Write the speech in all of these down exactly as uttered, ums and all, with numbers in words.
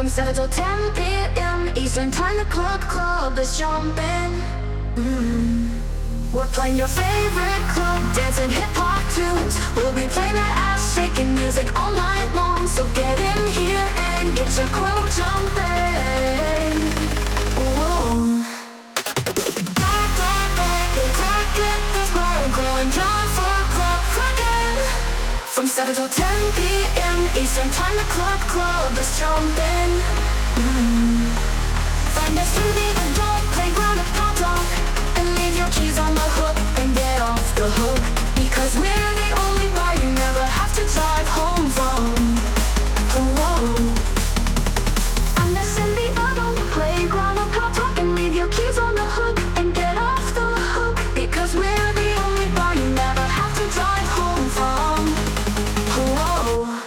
From seven till ten p m Eastern time, the club club is jumping. mm. We're playing your favorite club, dancing hip-hop tunes. We'll be playing that ass-shaking music all night long. So get in here and get your crew jumping. Whoa. From seven till ten p m Eastern time, the club club is jumping. mm. Find us through the adult playground at Pop Rock, and leave your keys on the hook and get off the hook. Because we're the only bar you never have to drive home from. Whoa. Find us in the adult playground at Pop Rock, and leave your keys on the hook and get off the hook. Because we're the only bar you never have to drive home from. Whoa.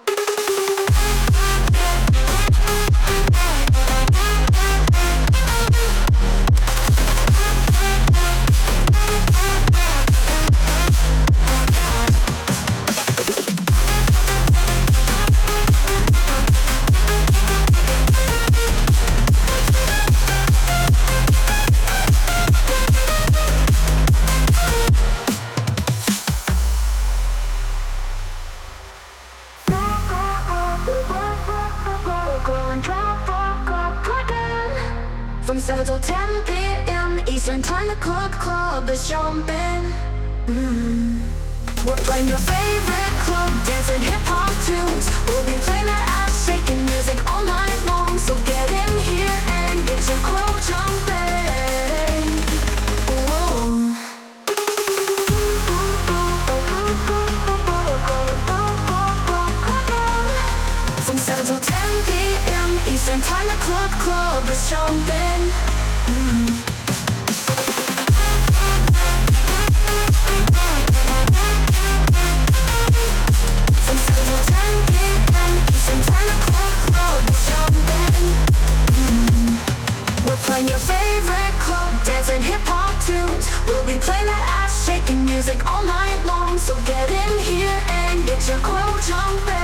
From seven till ten p m Eastern time, the club club is jumping. mm. We're playing your favorite club, dancing hip-hop tunes. We'll be playing that ass-shaking music all night long. So get in here and get your crew jumping. Whoa. From seven till ten p m Eastern time, the club club is jumping. mm. From seven till ten p m Eastern time, the club club is jumping. mm. We're playing your favorite club, dancing hip-hop tunes. We'll be playing that ass-shaking music all night long. So get in here and get your crew jumping.